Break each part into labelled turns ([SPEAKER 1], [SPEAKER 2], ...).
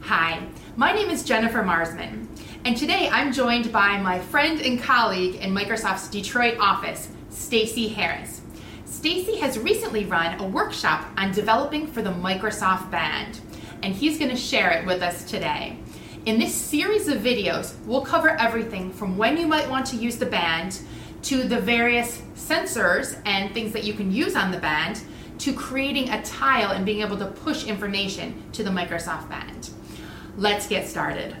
[SPEAKER 1] Hi, my name is Jennifer Marsman, and today I'm joined by my friend and colleague in Microsoft's Detroit office, Stacey Harris. Stacey has recently run a workshop on developing for the Microsoft Band, and he's going to share it with us today. In this series of videos, we'll cover everything from when you might want to use the band, to the various sensors and things that you can use on the band, to creating a tile and being able to push information to the Microsoft Band. Let's get started.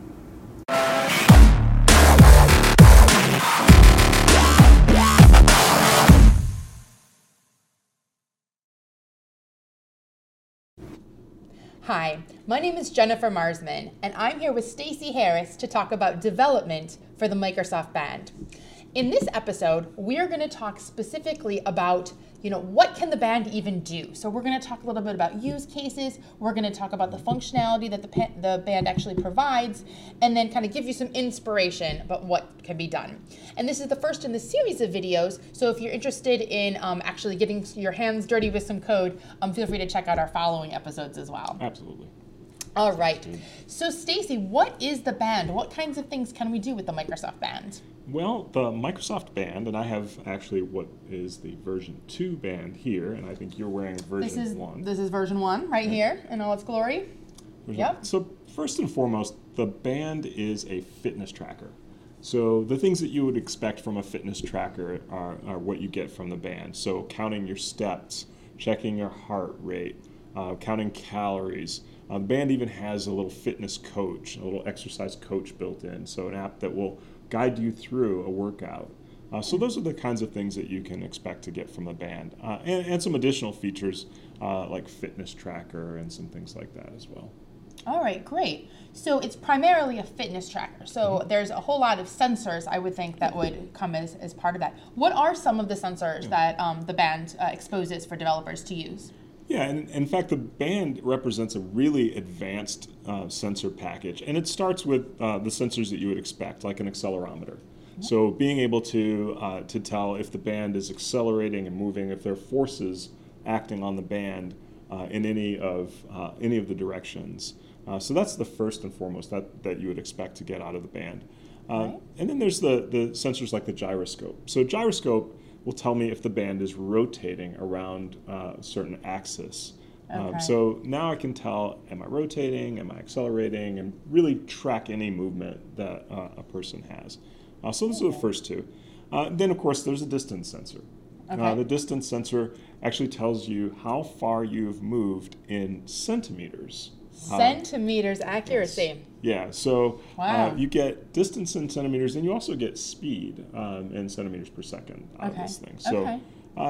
[SPEAKER 1] Hi, my name is Jennifer Marsman, and I'm here with Stacey Harris to talk about development for the Microsoft Band. In this episode, we are going to talk specifically about, what can the band even do? So we're going to talk a little bit about use cases. We're going to talk about the functionality that the band actually provides, and then kind of give you some inspiration about what can be done. And this is the first in the series of videos, so if you're interested in actually getting your hands dirty with some code, feel free to check out our following episodes as well.
[SPEAKER 2] Absolutely.
[SPEAKER 1] All right. So Stacey, what is the band? What kinds of things can we do with the Microsoft Band?
[SPEAKER 2] Well, the Microsoft Band, and I have actually what is the version 2 band here, and I think you're wearing version 1.
[SPEAKER 1] This is version 1 right here in all its glory. Yep.
[SPEAKER 2] So first and foremost, the band is a fitness tracker. So the things that you would expect from a fitness tracker are what you get from the band. So counting your steps, checking your heart rate, counting calories. The band even has a little fitness coach, a little exercise coach built in, so an app that will guide you through a workout. So those are the kinds of things that you can expect to get from the band. And some additional features like fitness tracker and some things like that as well.
[SPEAKER 1] All right, great. So it's primarily a fitness tracker. So there's a whole lot of sensors, I would think, that would come as part of that. What are some of the sensors that the band exposes for developers to use?
[SPEAKER 2] Yeah, and in fact, the band represents a really advanced sensor package, and it starts with the sensors that you would expect, like an accelerometer. Mm-hmm. So being able to tell if the band is accelerating and moving, if there are forces acting on the band in any of the directions. So that's the first and foremost that you would expect to get out of the band. Right. And then there's the sensors like the gyroscope. So gyroscope will tell me if the band is rotating around a certain axis. Okay. So now I can tell, am I rotating, am I accelerating, and really track any movement that a person has. So those are the first two. Then, of course, there's a distance sensor. Okay. The distance sensor actually tells you how far you've moved in centimeters.
[SPEAKER 1] Centimeters accuracy.
[SPEAKER 2] Yes. Yeah, so
[SPEAKER 1] wow.
[SPEAKER 2] You get distance in centimeters, and you also get speed in centimeters per second out of this thing. So,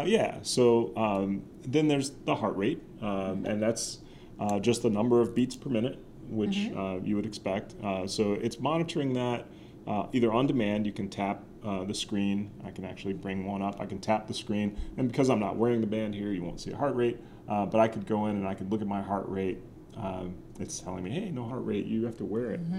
[SPEAKER 2] then there's the heart rate, and that's just the number of beats per minute, which you would expect. So it's monitoring that either on demand. You can tap the screen. I can actually bring one up. I can tap the screen, and because I'm not wearing the band here, you won't see a heart rate, but I could go in and I could look at my heart rate. It's telling me, hey, no heart rate, you have to wear it.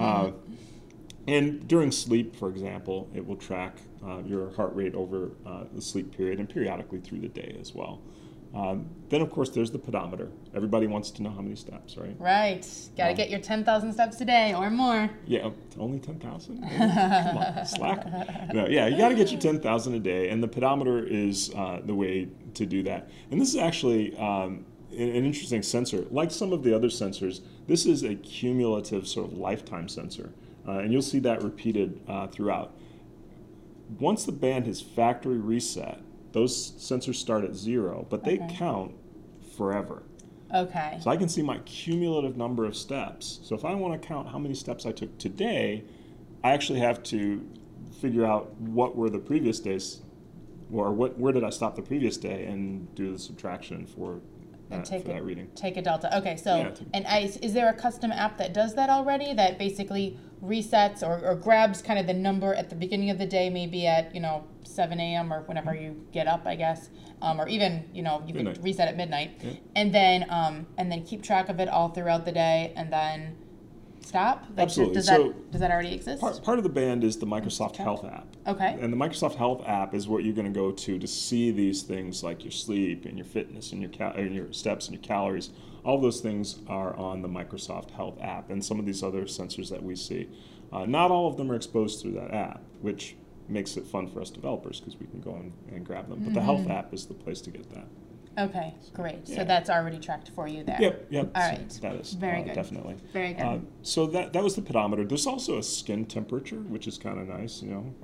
[SPEAKER 2] And during sleep, for example, it will track your heart rate over the sleep period and periodically through the day as well. Then, of course, there's the pedometer. Everybody wants to know how many steps, right?
[SPEAKER 1] Right. Got to get your 10,000 steps a day or more.
[SPEAKER 2] Yeah, only 10,000? Come on, slack. No, yeah, you got to get your 10,000 a day, and the pedometer is the way to do that. And this is actually an interesting sensor. Like some of the other sensors, this is a cumulative sort of lifetime sensor, and you'll see that repeated throughout. Once the band is factory reset, those sensors start at 0, but they count forever.
[SPEAKER 1] Okay.
[SPEAKER 2] So I can see my cumulative number of steps. So if I want to count how many steps I took today, I actually have to figure out what were the previous days, or where did I stop the previous day, and do the subtraction for that reading.
[SPEAKER 1] Take a delta. Okay, so is there a custom app that does that already, that basically resets or grabs kind of the number at the beginning of the day, maybe at 7 a.m. or whenever you get up, I guess, or even you can reset at midnight, and then keep track of it all throughout the day, and then stop? Like,
[SPEAKER 2] Absolutely.
[SPEAKER 1] Does
[SPEAKER 2] So
[SPEAKER 1] that already exist?
[SPEAKER 2] part of the band is the Microsoft Health app.
[SPEAKER 1] Okay.
[SPEAKER 2] And the Microsoft Health app is what you're going to go to see these things like your sleep and your fitness and your steps and your calories. All of those things are on the Microsoft Health app and some of these other sensors that we see. Not all of them are exposed through that app, which makes it fun for us developers because we can go and grab them. But the Health app is the place to get that.
[SPEAKER 1] Okay, great.
[SPEAKER 2] Yeah.
[SPEAKER 1] So that's already tracked for you there.
[SPEAKER 2] Yep.
[SPEAKER 1] All right.
[SPEAKER 2] That is
[SPEAKER 1] Very good.
[SPEAKER 2] definitely.
[SPEAKER 1] Very good.
[SPEAKER 2] So that was the pedometer. There's also a skin temperature, which is kind of nice.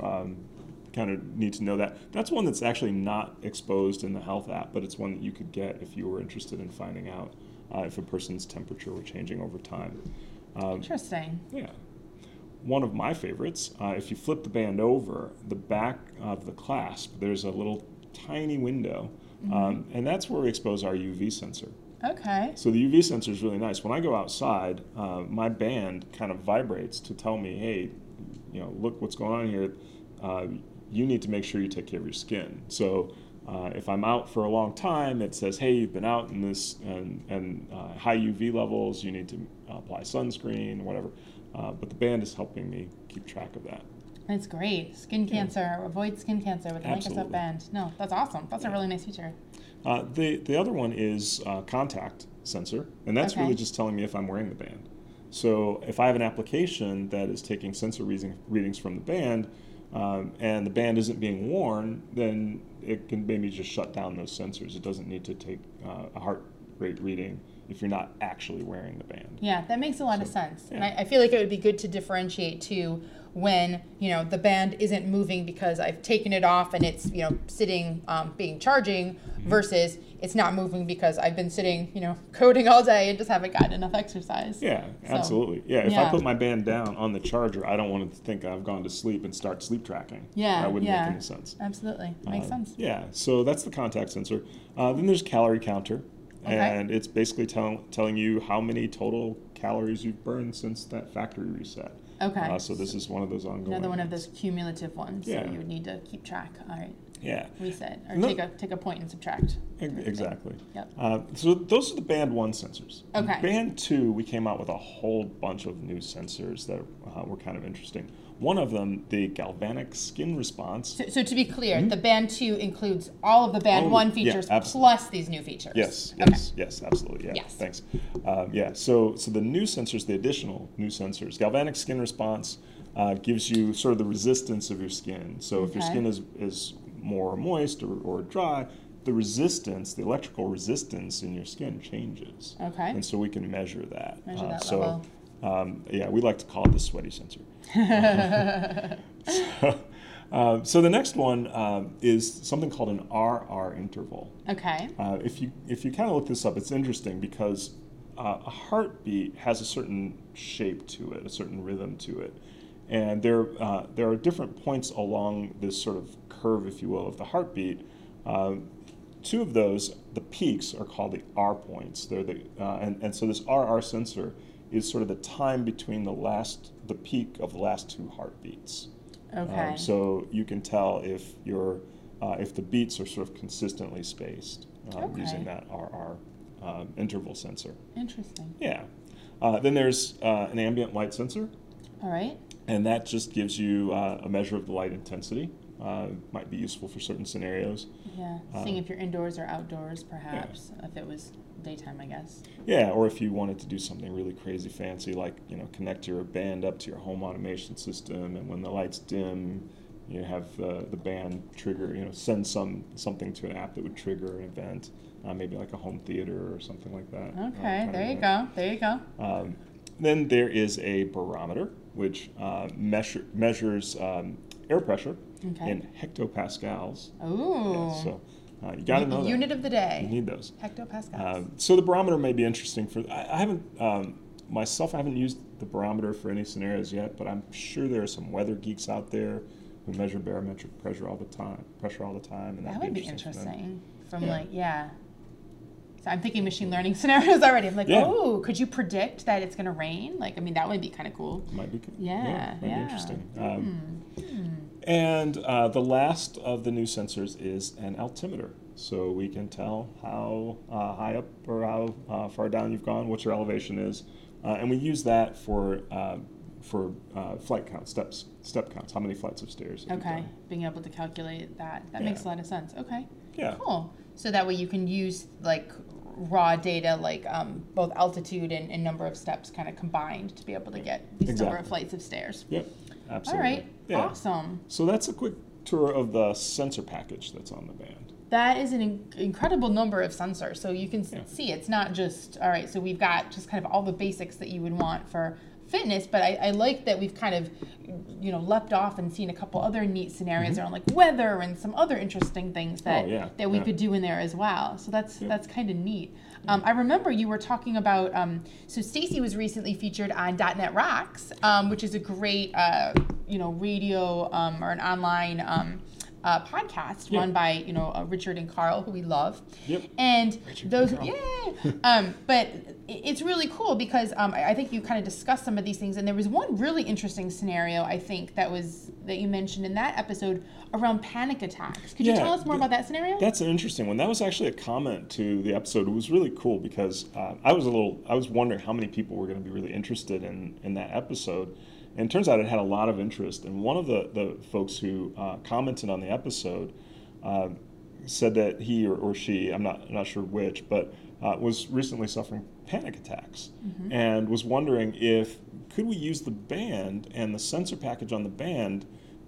[SPEAKER 2] Kind of need to know that. That's one that's actually not exposed in the Health app, but it's one that you could get if you were interested in finding out if a person's temperature were changing over time.
[SPEAKER 1] Interesting.
[SPEAKER 2] Yeah. One of my favorites, if you flip the band over, the back of the clasp, there's a little tiny window, and that's where we expose our UV sensor.
[SPEAKER 1] Okay.
[SPEAKER 2] So the UV sensor is really nice. When I go outside, my band kind of vibrates to tell me, hey, look what's going on here. You need to make sure you take care of your skin. So if I'm out for a long time, it says, hey, you've been out in this and high UV levels, you need to apply sunscreen, whatever. But the band is helping me keep track of that.
[SPEAKER 1] That's great. Skin cancer, avoid skin cancer with the
[SPEAKER 2] Absolutely.
[SPEAKER 1] Microsoft Band. No, that's awesome. That's a really nice feature.
[SPEAKER 2] The other one is contact sensor, and that's really just telling me if I'm wearing the band. So if I have an application that is taking sensor readings from the band, and the band isn't being worn, then it can maybe just shut down those sensors. It doesn't need to take a heart rate reading if you're not actually wearing the band.
[SPEAKER 1] Yeah, that makes a lot of sense.
[SPEAKER 2] Yeah.
[SPEAKER 1] And I feel like it would be good to differentiate too when, the band isn't moving because I've taken it off and it's, sitting, being charging versus it's not moving because I've been sitting, coding all day and just haven't gotten enough exercise.
[SPEAKER 2] Yeah,
[SPEAKER 1] So,
[SPEAKER 2] absolutely. Yeah, if
[SPEAKER 1] yeah.
[SPEAKER 2] I put my band down on the charger, I don't want it to think I've gone to sleep and start sleep tracking.
[SPEAKER 1] Yeah,
[SPEAKER 2] That wouldn't
[SPEAKER 1] yeah.
[SPEAKER 2] make any sense.
[SPEAKER 1] Absolutely. Makes sense.
[SPEAKER 2] Yeah, so that's the contact sensor. Then there's calorie counter, and it's basically telling you how many total calories you've burned since that factory reset.
[SPEAKER 1] Okay.
[SPEAKER 2] So this is one of those ongoing.
[SPEAKER 1] Another one of
[SPEAKER 2] ones.
[SPEAKER 1] those cumulative ones
[SPEAKER 2] Yeah.
[SPEAKER 1] that you would need to keep track. All right.
[SPEAKER 2] Yeah.
[SPEAKER 1] Reset or
[SPEAKER 2] No-
[SPEAKER 1] take a point and subtract.
[SPEAKER 2] Exactly.
[SPEAKER 1] Yep.
[SPEAKER 2] So those are the Band 1 sensors.
[SPEAKER 1] Okay.
[SPEAKER 2] Band 2, we came out with a whole bunch of new sensors that were kind of interesting. One of them, the galvanic skin response.
[SPEAKER 1] So to be clear, the Band 2 includes all of the Band 1 features plus these new features.
[SPEAKER 2] Yes,
[SPEAKER 1] Okay.
[SPEAKER 2] yes, absolutely. Yeah,
[SPEAKER 1] Yes.
[SPEAKER 2] thanks. So the new sensors, the additional new sensors, galvanic skin response gives you sort of the resistance of your skin. So if your skin is more moist or dry, the resistance, the electrical resistance in your skin changes.
[SPEAKER 1] Okay.
[SPEAKER 2] And so we can measure that.
[SPEAKER 1] Measure that
[SPEAKER 2] so,
[SPEAKER 1] level.
[SPEAKER 2] we like to call it the sweaty sensor. So the next one is something called an RR interval.
[SPEAKER 1] Okay.
[SPEAKER 2] If you kind of look this up, it's interesting because a heartbeat has a certain shape to it, a certain rhythm to it, and there are different points along this sort of curve, if you will, of the heartbeat. Two of those, the peaks, are called the R points. They're and so this RR sensor is sort of the time between the peak of the last two heartbeats.
[SPEAKER 1] Okay.
[SPEAKER 2] So you can tell if the beats are sort of consistently spaced using that RR interval sensor.
[SPEAKER 1] Interesting.
[SPEAKER 2] Yeah. Then there's an ambient light sensor,
[SPEAKER 1] All right.
[SPEAKER 2] and that just gives you a measure of the light intensity. Might be useful for certain scenarios.
[SPEAKER 1] Yeah. Seeing if you're indoors or outdoors, perhaps. If it was daytime, I guess.
[SPEAKER 2] Yeah, or if you wanted to do something really crazy fancy, like connect your band up to your home automation system, and when the lights dim, you have the band trigger, send something to an app that would trigger an event, maybe like a home theater or something like that.
[SPEAKER 1] Okay. There you go.
[SPEAKER 2] Then there is a barometer, which measures air pressure in hectopascals.
[SPEAKER 1] Ooh.
[SPEAKER 2] Yeah, so you got to know that.
[SPEAKER 1] Unit of the day.
[SPEAKER 2] You need those.
[SPEAKER 1] Hectopascals.
[SPEAKER 2] So the barometer may be interesting for. I haven't myself. I haven't used the barometer for any scenarios yet, but I'm sure there are some weather geeks out there who measure barometric pressure all the time, and
[SPEAKER 1] That would be
[SPEAKER 2] interesting.
[SPEAKER 1] interesting. So I'm thinking machine learning scenarios already. I'm like,
[SPEAKER 2] Yeah.
[SPEAKER 1] oh, could you predict that it's going to rain? That would be kind of cool.
[SPEAKER 2] Might be good.
[SPEAKER 1] Yeah,
[SPEAKER 2] might be
[SPEAKER 1] yeah.
[SPEAKER 2] interesting. And the last of the new sensors is an altimeter. So we can tell how high up or how far down you've gone, what your elevation is. And we use that for flight counts, step counts, how many flights of stairs.
[SPEAKER 1] Okay, being able to calculate that. That makes a lot of sense. Okay,
[SPEAKER 2] yeah,
[SPEAKER 1] cool. So that way you can use like raw data, like both altitude and number of steps kind of combined to be able to get these number of flights of stairs.
[SPEAKER 2] Yep, absolutely.
[SPEAKER 1] All right, awesome.
[SPEAKER 2] So that's a quick tour of the sensor package that's on the band.
[SPEAKER 1] That is an incredible number of sensors. So you can see it's not just, all right, so we've got just kind of all the basics that you would want for fitness, but I like that we've kind of, leapt off and seen a couple other neat scenarios around like weather and some other interesting things that we could do in there as well. So that's kind of neat. I remember you were talking about, so Stacy was recently featured on .NET Rocks, which is a great, radio or an online podcast run by Richard and Carl, who we love.
[SPEAKER 2] Yep.
[SPEAKER 1] And those, but it's really cool because I think you kind of discussed some of these things, and there was one really interesting scenario I think that you mentioned in that episode around panic attacks. Could you tell us more about that scenario?
[SPEAKER 2] That's an interesting one. That was actually a comment to the episode. It was really cool because I was wondering how many people were going to be really interested in that episode. And it turns out it had a lot of interest. And one of the folks who commented on the episode said that he or she, I'm not sure which, but was recently suffering panic attacks and was wondering could we use the band and the sensor package on the band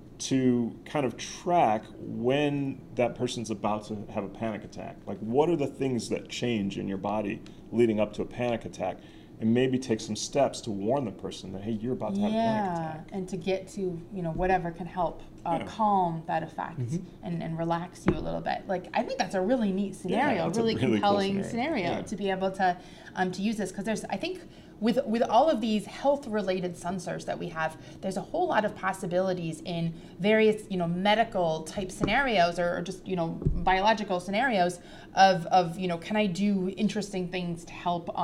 [SPEAKER 2] to kind of track when that person's about to have a panic attack. Like, what are the things that change in your body leading up to a panic attack? And maybe take some steps to warn the person that, hey, you're about to have a panic attack.
[SPEAKER 1] And to get to, whatever can help calm that effect and relax you a little bit. Like, I think that's a really neat scenario, really compelling cool scenario to be able to use this. Because I think with all of these health-related sensors that we have, there's a whole lot of possibilities in various, medical type scenarios or just, biological scenarios of can I do interesting things to help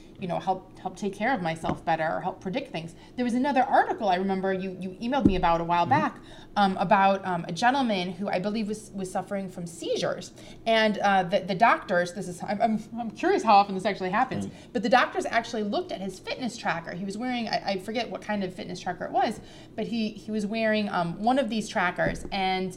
[SPEAKER 1] help take care of myself better or help predict things. There was another article I remember you emailed me about a while back about a gentleman who I believe was suffering from seizures. And the doctors, I'm curious how often this actually happens, but the doctors actually looked at his fitness tracker. He was wearing, I forget what kind of fitness tracker it was, but he was wearing one of these trackers, and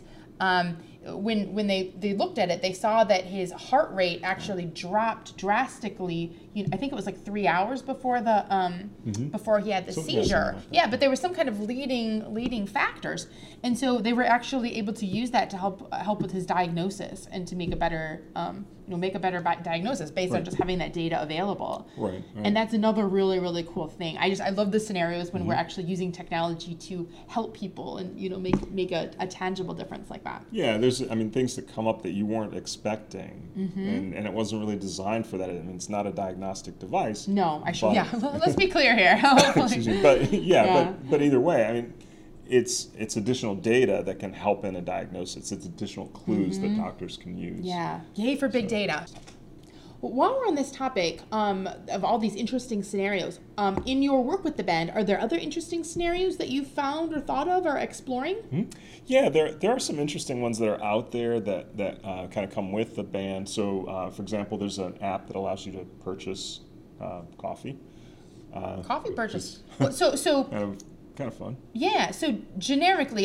[SPEAKER 1] when they looked at it, they saw that his heart rate actually dropped drastically. I think it was like 3 hours before before he had the seizure. Yeah, but there was some kind of leading factors, and so they were actually able to use that to help with his diagnosis and to make a better diagnosis based on just having that data available.
[SPEAKER 2] Right.
[SPEAKER 1] And that's another really, really cool thing. I love the scenarios when we're actually using technology to help people and make a tangible difference like that.
[SPEAKER 2] Yeah, there's things that come up that you weren't expecting, and it wasn't really designed for that. It's not a diagnostic device.
[SPEAKER 1] No, let's be clear here.
[SPEAKER 2] Excuse me, but either way, it's additional data that can help in a diagnosis. It's additional clues that doctors can use.
[SPEAKER 1] Yeah, yay for big data. Well, while we're on this topic of all these interesting scenarios, in your work with the band, are there other interesting scenarios that you've found or thought of or exploring?
[SPEAKER 2] Yeah, there are some interesting ones that are out there that kind of come with the band. So, for example, there's an app that allows you to purchase coffee.
[SPEAKER 1] Coffee purchase. So
[SPEAKER 2] kind of fun.
[SPEAKER 1] Yeah. So generically,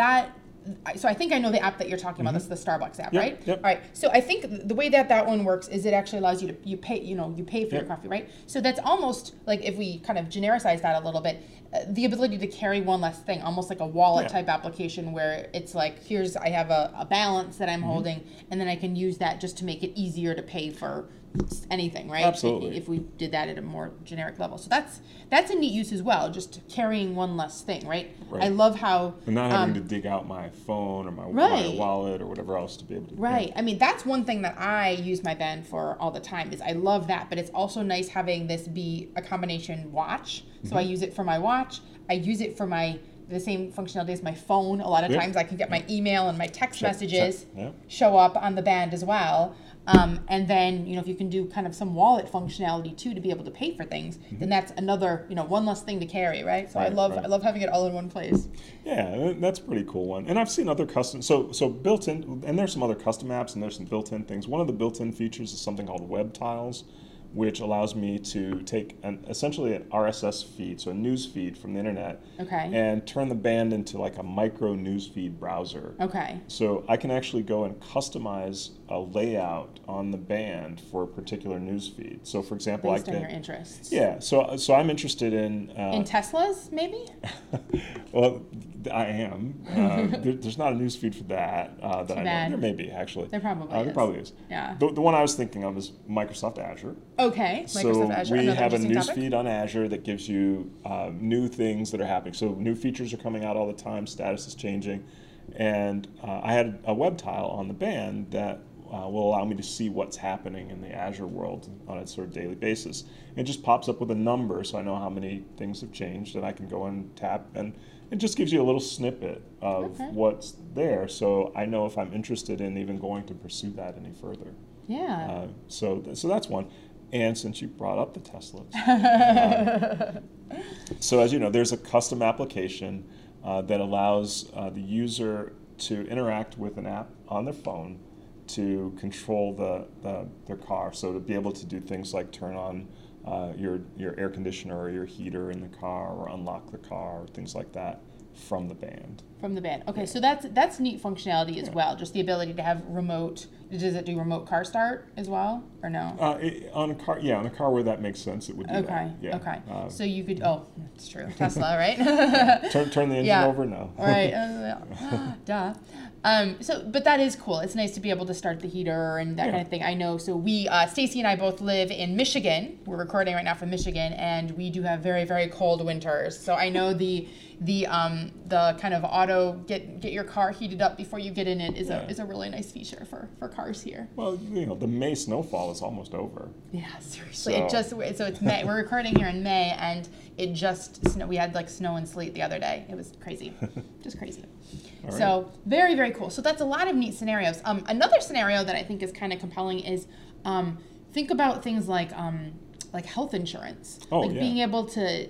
[SPEAKER 1] so I think I know the app that you're talking about. That's the Starbucks app, right?
[SPEAKER 2] Yep.
[SPEAKER 1] All right. So I think the way that one works is it actually allows you to pay for your coffee, right? So that's almost like, if we kind of genericize that a little bit, the ability to carry one less thing, almost like a wallet type application where it's like, I have a balance that I'm holding, and then I can use that just to make it easier to pay for anything, right?
[SPEAKER 2] Absolutely.
[SPEAKER 1] If we did that at a more generic level. So that's a neat use as well, just carrying one less thing, right? I love how...
[SPEAKER 2] And not having to dig out my phone or my wallet or whatever else to be able to...
[SPEAKER 1] Right. That's one thing that I use my band for all the time, is I love that, but it's also nice having this be a combination watch. So I use it for my watch. I use it for the same functionality as my phone. A lot of times I can get my email and my text messages show up on the band as well. And then, if you can do kind of some wallet functionality too to be able to pay for things, then that's another, one less thing to carry, right? So I love having it all in one place.
[SPEAKER 2] Yeah, that's a pretty cool one. And I've seen other custom, so built-in, and there's some other custom apps and there's some built-in things. One of the built-in features is something called Web Tiles, which allows me to take essentially an RSS feed, so a news feed from the internet, and turn the band into like a micro news feed browser.
[SPEAKER 1] Okay.
[SPEAKER 2] So I can actually go and customize a layout on the band for a particular news feed. So for example,
[SPEAKER 1] based on your interests.
[SPEAKER 2] Yeah. So I'm interested in
[SPEAKER 1] Teslas, maybe.
[SPEAKER 2] Well, I am. There's not a news feed for that that I know. There may be, actually.
[SPEAKER 1] There probably is.
[SPEAKER 2] Probably is.
[SPEAKER 1] Yeah.
[SPEAKER 2] The one I was thinking of is Microsoft Azure.
[SPEAKER 1] Okay. Microsoft Azure.
[SPEAKER 2] We have a news feed on Azure that gives you new things that are happening. So new features are coming out all the time. Status is changing. And I had a web tile on the band that will allow me to see what's happening in the Azure world on a sort of daily basis. It just pops up with a number, so I know how many things have changed, and I can go and tap, and it just gives you a little snippet of what's there, so I know if I'm interested in even going to pursue that any further.
[SPEAKER 1] Yeah.
[SPEAKER 2] So that's one. And since you brought up the Teslas, so as you know, there's a custom application that allows the user to interact with an app on their phone to control their car. So to be able to do things like turn on your air conditioner or your heater in the car, or unlock the car, or things like that from the band.
[SPEAKER 1] From the band. Okay, so that's neat functionality as well. Just the ability to have remote. Does it do remote car start as well, or no?
[SPEAKER 2] On a car where that makes sense, it would do that. Yeah.
[SPEAKER 1] Okay. So you could. Oh, it's true. Tesla, right?
[SPEAKER 2] Turn the engine over. No.
[SPEAKER 1] Right. Duh. But that is cool. It's nice to be able to start the heater and that kind of thing. I know. So we, Stacy and I both live in Michigan. We're recording right now from Michigan, and we do have very, very cold winters. So I know the kind of auto get your car heated up before you get in it is a really nice feature for cars here.
[SPEAKER 2] Well, the May snowfall is almost over.
[SPEAKER 1] Yeah, seriously. So it's May. We're recording here in May, and it just we had like snow and sleet the other day. It was crazy, just crazy. Right. So very, very cool. So that's a lot of neat scenarios. Another scenario that I think is kind of compelling is think about things like health insurance, being able to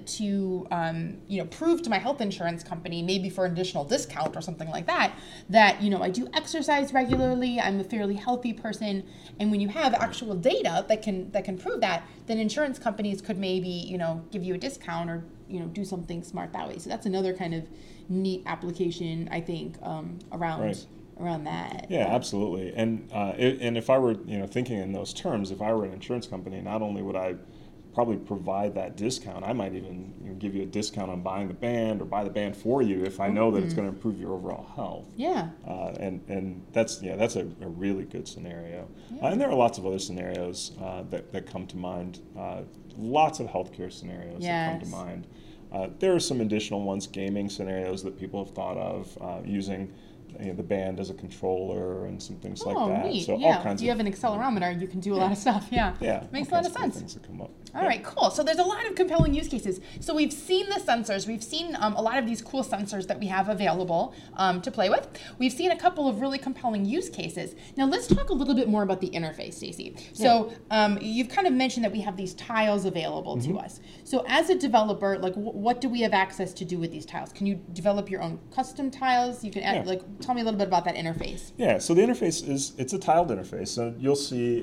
[SPEAKER 1] prove to my health insurance company, maybe for an additional discount or something like that I do exercise regularly, I'm a fairly healthy person, and when you have actual data that can prove that, then insurance companies could maybe give you a discount or do something smart that way. So that's another kind of neat application, I think, around that.
[SPEAKER 2] Yeah, absolutely. And if I were thinking in those terms, if I were an insurance company, not only would I probably provide that discount, I might even give you a discount on buying the band or buy the band for you if I know that it's going to improve your overall health.
[SPEAKER 1] Yeah.
[SPEAKER 2] And that's a really good scenario. Yeah. And there are lots of other scenarios that come to mind. Lots of healthcare scenarios that come to mind. There are some additional ones, gaming scenarios that people have thought of using the band as a controller and some things like that.
[SPEAKER 1] Neat.
[SPEAKER 2] So
[SPEAKER 1] all
[SPEAKER 2] kinds
[SPEAKER 1] you have an accelerometer, you can do a lot of stuff. Yeah. Makes a lot of sense.
[SPEAKER 2] Things that come up.
[SPEAKER 1] All right, cool. So there's a lot of compelling use cases. So we've seen the sensors. We've seen a lot of these cool sensors that we have available to play with. We've seen a couple of really compelling use cases. Now let's talk a little bit more about the interface, Stacy. So you've kind of mentioned that we have these tiles available to us. So as a developer, what do we have access to do with these tiles? Can you develop your own custom tiles? You can add, tell me a little bit about that interface.
[SPEAKER 2] Yeah, so the interface it's a tiled interface. So you'll see,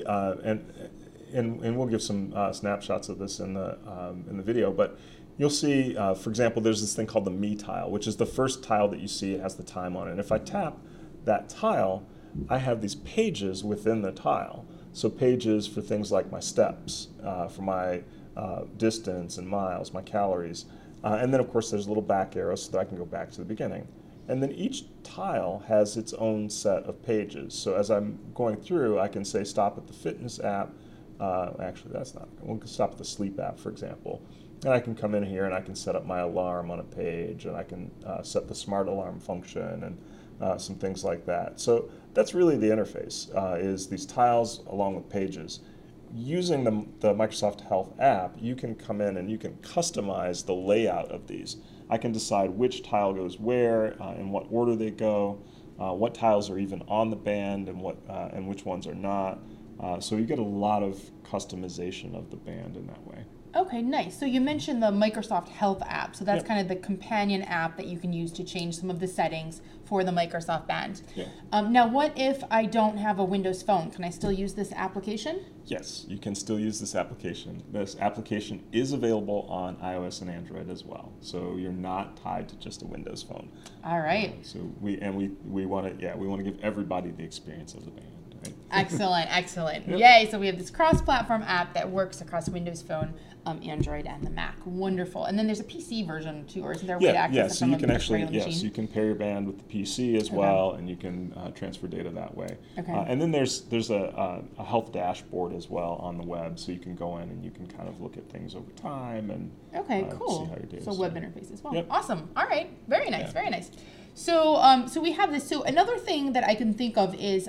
[SPEAKER 2] and we'll give some snapshots of this in the video, but you'll see, for example, there's this thing called the Me tile, which is the first tile that you see. It has the time on it. And if I tap that tile, I have these pages within the tile. So pages for things like my steps, for my distance and miles, my calories. And then, of course, there's a little back arrow so that I can go back to the beginning. And then each tile has its own set of pages. So as I'm going through, I can say stop at the fitness app. Actually, that's not. We'll stop at the sleep app, for example. And I can come in here and I can set up my alarm on a page, and I can set the smart alarm function and some things like that. So that's really the interface, is these tiles along with pages. Using the Microsoft Health app, you can come in and you can customize the layout of these. I can decide which tile goes where, in what order they go, what tiles are even on the band and which ones are not. So you get a lot of customization of the band in that way.
[SPEAKER 1] Okay, nice. So you mentioned the Microsoft Health app. So that's
[SPEAKER 2] Yep.
[SPEAKER 1] kind of the companion app that you can use to change some of the settings for the Microsoft Band.
[SPEAKER 2] Yeah.
[SPEAKER 1] Now, what if I don't have a Windows Phone? Can I still use this application?
[SPEAKER 2] Yes, you can still use this application. This application is available on iOS and Android as well. So you're not tied to just a Windows phone.
[SPEAKER 1] All right.
[SPEAKER 2] So we want to give everybody the experience of the band. Right?
[SPEAKER 1] Excellent, excellent.
[SPEAKER 2] Yep.
[SPEAKER 1] Yay. So we have this cross-platform app that works across Windows Phone, Android, and the Mac. Wonderful. And then there's a PC version too, or is there a way to access it
[SPEAKER 2] so
[SPEAKER 1] from
[SPEAKER 2] you
[SPEAKER 1] a
[SPEAKER 2] can actually,
[SPEAKER 1] regular
[SPEAKER 2] yes,
[SPEAKER 1] machine?
[SPEAKER 2] you can pair your band with the PC as well, and you can transfer data that way.
[SPEAKER 1] Okay.
[SPEAKER 2] And then there's a health dashboard as well on the web, so you can go in and you can kind of look at things over time and
[SPEAKER 1] Okay,
[SPEAKER 2] see
[SPEAKER 1] cool.
[SPEAKER 2] how your data's
[SPEAKER 1] So web
[SPEAKER 2] doing.
[SPEAKER 1] interface as well.
[SPEAKER 2] Yep.
[SPEAKER 1] Awesome. All right. Very nice.
[SPEAKER 2] Yeah.
[SPEAKER 1] Very nice. So, so we have this. So another thing that I can think of is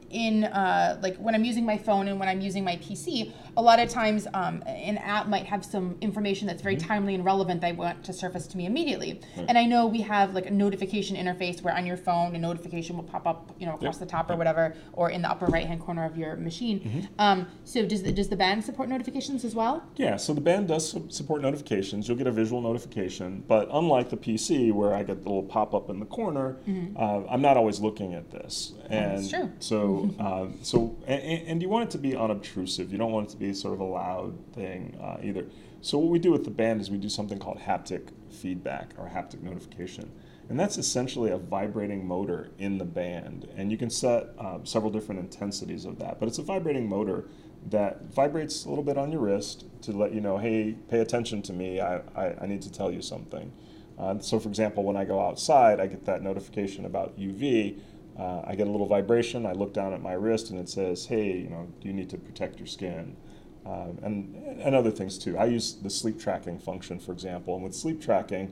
[SPEAKER 1] like when I'm using my phone and when I'm using my PC, a lot of times an app might have some information that's very timely and relevant that I want to surface to me immediately.
[SPEAKER 2] Right.
[SPEAKER 1] And I know we have like a notification interface where on your phone a notification will pop up, across
[SPEAKER 2] Yep.
[SPEAKER 1] the top or whatever, or in the upper right hand corner of your machine. So does the band support notifications as well?
[SPEAKER 2] Yeah, so the band does support notifications. You'll get a visual notification, but unlike the PC where I get the little pop-up in the corner, I'm not always looking at this. And
[SPEAKER 1] That's true.
[SPEAKER 2] So, and you want it to be unobtrusive. You don't want it to be sort of a loud thing either. So what we do with the band is we do something called haptic feedback or haptic notification. And that's essentially a vibrating motor in the band. And you can set several different intensities of that. But it's a vibrating motor that vibrates a little bit on your wrist to let you know, hey, pay attention to me. I need to tell you something. So for example, when I go outside, I get that notification about UV. I get a little vibration. I look down at my wrist and it says, hey, do you need to protect your skin? And other things too. I use the sleep tracking function, for example. And with sleep tracking,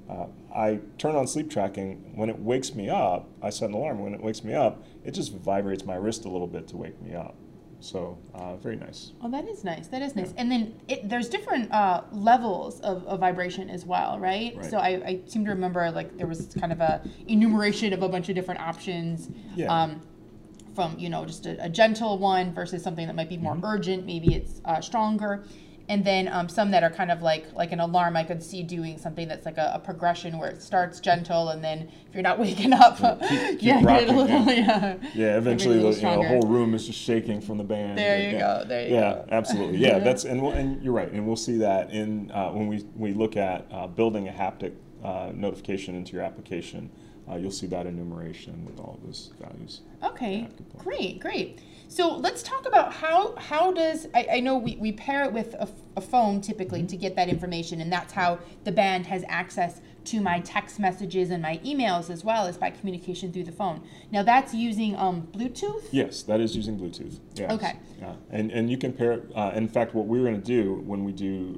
[SPEAKER 2] I turn on sleep tracking. When it wakes me up, I set an alarm. When it wakes me up, it just vibrates my wrist a little bit to wake me up. So very nice.
[SPEAKER 1] Oh, that is nice. That is nice.
[SPEAKER 2] Yeah.
[SPEAKER 1] And then there's different levels of vibration as well, right?
[SPEAKER 2] Right.
[SPEAKER 1] So I seem to remember like there was kind of a enumeration of a bunch of different options.
[SPEAKER 2] Yeah.
[SPEAKER 1] From just a gentle one versus something that might be more urgent. Maybe it's stronger. And then some that are kind of like an alarm. I could see doing something that's like a progression where it starts gentle, and then if you're not waking up,
[SPEAKER 2] keep
[SPEAKER 1] get
[SPEAKER 2] rocking,
[SPEAKER 1] a little,
[SPEAKER 2] Yeah, eventually
[SPEAKER 1] little
[SPEAKER 2] the
[SPEAKER 1] stronger.
[SPEAKER 2] whole room is just shaking from the band.
[SPEAKER 1] There you go. There you
[SPEAKER 2] Yeah,
[SPEAKER 1] go.
[SPEAKER 2] absolutely. Yeah, that's and you're right, and we'll see that in when we look at building a haptic notification into your application. You'll see that enumeration with all of those values.
[SPEAKER 1] Okay,
[SPEAKER 2] Yeah, good point.
[SPEAKER 1] great. So let's talk about how does, I know we pair it with a phone typically to get that information, and that's how the band has access to my text messages and my emails as well as by communication through the phone. Now that's using Bluetooth?
[SPEAKER 2] Yes, that is using Bluetooth. Yes.
[SPEAKER 1] Okay.
[SPEAKER 2] Yeah, and you can pair it. In fact, what we're going to do when we do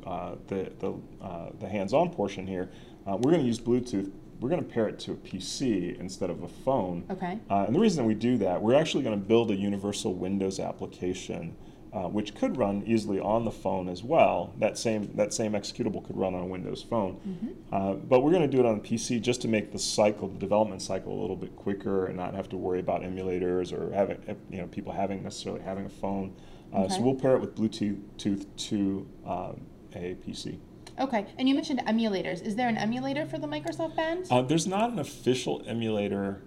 [SPEAKER 2] the hands-on portion here, we're going to use Bluetooth. We're going to pair it to a PC instead of a phone.
[SPEAKER 1] Okay.
[SPEAKER 2] And the reason that we do that, we're actually going to build a universal Windows application, which could run easily on the phone as well. That same executable could run on a Windows phone. But we're going to do it on a PC just to make the development cycle a little bit quicker and not have to worry about emulators or having people necessarily having a phone.
[SPEAKER 1] Okay.
[SPEAKER 2] So we'll pair it with Bluetooth to a PC.
[SPEAKER 1] Okay, and you mentioned emulators. Is there an emulator for the Microsoft Band?
[SPEAKER 2] There's not an official emulator.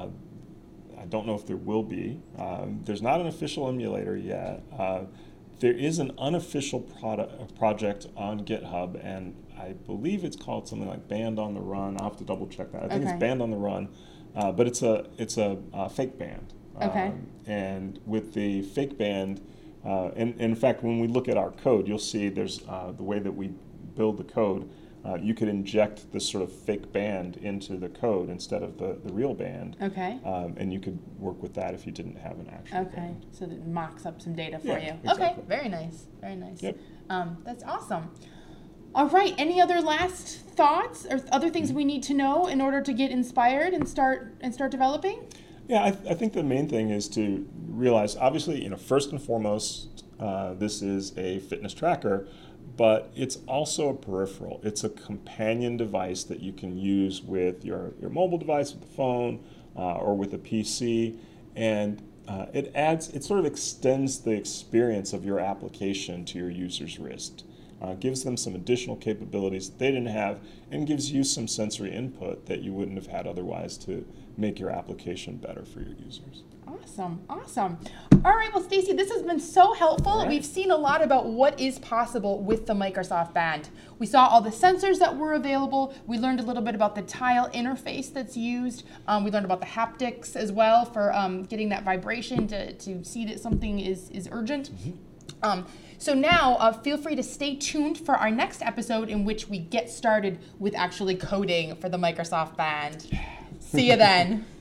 [SPEAKER 2] I don't know if there will be. There's not an official emulator yet. There is an unofficial project on GitHub, and I believe it's called something like Band on the Run. I'll have to double check that. I think
[SPEAKER 1] Okay.
[SPEAKER 2] it's Band on the Run, but it's a fake band.
[SPEAKER 1] Okay.
[SPEAKER 2] And with the fake band, and in fact, when we look at our code, you'll see there's the way that we build the code. You could inject this sort of fake band into the code instead of the real band.
[SPEAKER 1] Okay.
[SPEAKER 2] And you could work with that if you didn't have an actual
[SPEAKER 1] Okay,
[SPEAKER 2] band.
[SPEAKER 1] so that mocks up some data for
[SPEAKER 2] Yeah,
[SPEAKER 1] you.
[SPEAKER 2] exactly.
[SPEAKER 1] Okay, very nice, very nice.
[SPEAKER 2] Yep.
[SPEAKER 1] That's awesome. All right, any other last thoughts or other things we need to know in order to get inspired and start developing?
[SPEAKER 2] Yeah, I think the main thing is to realize, obviously, first and foremost, this is a fitness tracker, but it's also a peripheral. It's a companion device that you can use with your mobile device, with the phone, or with a PC. And it sort of extends the experience of your application to your user's wrist. Gives them some additional capabilities that they didn't have, and gives you some sensory input that you wouldn't have had otherwise to make your application better for your users.
[SPEAKER 1] Awesome, awesome. All right, well, Stacy, this has been so helpful.
[SPEAKER 2] Right.
[SPEAKER 1] We've seen a lot about what is possible with the Microsoft Band. We saw all the sensors that were available. We learned a little bit about the tile interface that's used. We learned about the haptics as well for getting that vibration to see that something is urgent. So now, feel free to stay tuned for our next episode in which we get started with actually coding for the Microsoft Band. See you then.